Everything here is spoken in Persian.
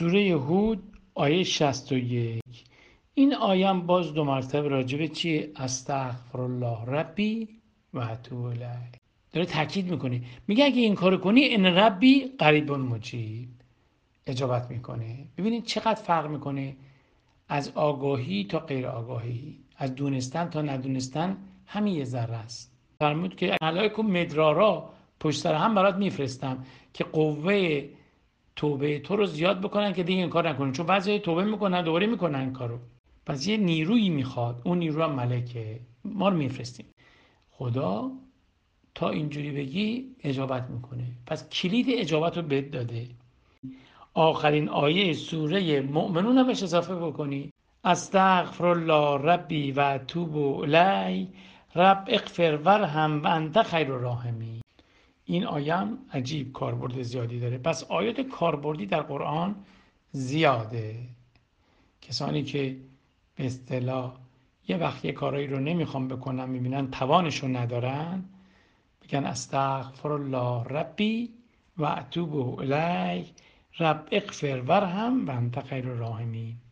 سوره هود آیه 61. این آیه هم باز 2 مرتبه راجع به چیه؟ استغفرالله ربی و اتوب الیه. داره تاکید میکنه، میگه اگه این کارو کنی ان ربی قریب مجیب، اجابت میکنه. ببینید چقدر فرق میکنه از آگاهی تا غیر آگاهی، از دونستن تا ندونستن، همین یه ذره است. فرمود که ملائکه مدرارا پشت سر هم برات میفرستم که قوه توبه تو رو زیاد بکنن که دیگه این کار نکنن، چون بعضی توبه میکنن دوباره میکنن این کارو. پس یه نیرویی میخواد، اون نیرو هم ملکه، ما رو میفرستیم. خدا تا اینجوری بگی اجابت میکنه. پس کلید اجابت رو بهت داده. آخرین آیه سوره مؤمنون رو بهش اضافه بکنی، استغفرالله ربی و اتوب الی رب اغفر ورحم و انت خیر الراحمین. این آیه هم عجیب کاربرد زیادی داره. پس آیات کاربردی در قرآن زیاده. کسانی که به اصطلاح یه وقت یه کارایی رو نمیخوام بکنن، میبینن توانشو ندارن، بگن استغفرالله ربی و اتوب الی رب اغفر ورحم و انت خیر الراحمین.